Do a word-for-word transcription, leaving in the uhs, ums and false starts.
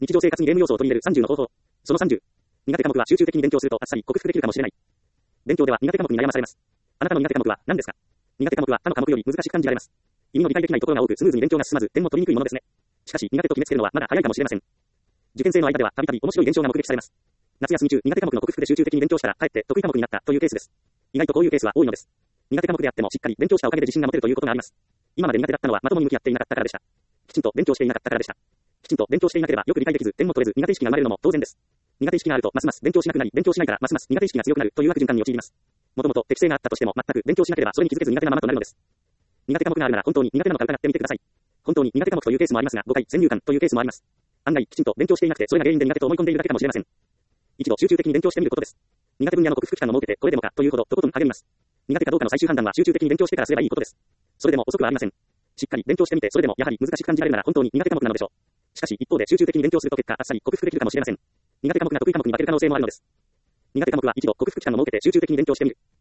日常生活にゲーム要素を取り入れるさんじゅうの方法。そのさんじゅう。苦手科目は集中的に勉強するとあっさり克服できるかもしれない。勉強では苦手科目に悩まされます。あなたの苦手科目は何ですか？苦手科目は他の科目より難しく感じられます。意味の理解できないところが多くスムーズに勉強が進まず点も取りにくいものですね。しかし苦手と決めつけるのはまだ早いかもしれません。受験生の間ではたびたび面白い現象が目撃されます。夏休み中苦手科目の克服で集中的に勉強したらかえって得意科目になったというケースです。意外とこういうケースは多いのです。苦手科目であってもしっかり勉強したおかげで自信が持てるということがあります。今まで苦手だったのはまともに向き合っていなかったからでした。きちんと勉強していなかったからでした。きちんと勉強していなければよく理解できず点も取れず苦手意識が生まれるのも当然です。苦手意識があるとますます勉強しなくなり勉強しないからますます苦手意識が強くなるという悪循環に陥ります。もともと適性があったとしても全く勉強しなければそれに気づけず苦手なままとなるのです。苦手科目があるなら本当に苦手なのか疑ってみてください。本当に苦手科目というケースもありますが誤解、先入観というケースもあります。案外きちんと勉強していなくてそれが原因で苦手と思い込んでいるだけかもしれません。一度集中的に勉強してみることです。苦手分野の克服期間を設けてこれでもかというほどとことん励みます。苦手かどうかの最終判断は集中的に勉強してからすればいいことです。それでも遅くはありません。しっかり勉強してみてそれでもやはり難しく感じられるなら本当に苦手科目なのでしょう。しかし一方で集中的に勉強すると結果あっさり克服できるかもしれません。苦手科目が得意科目に負ける可能性もあるのです。苦手科目は一度克服期間を設けて集中的に勉強してみる。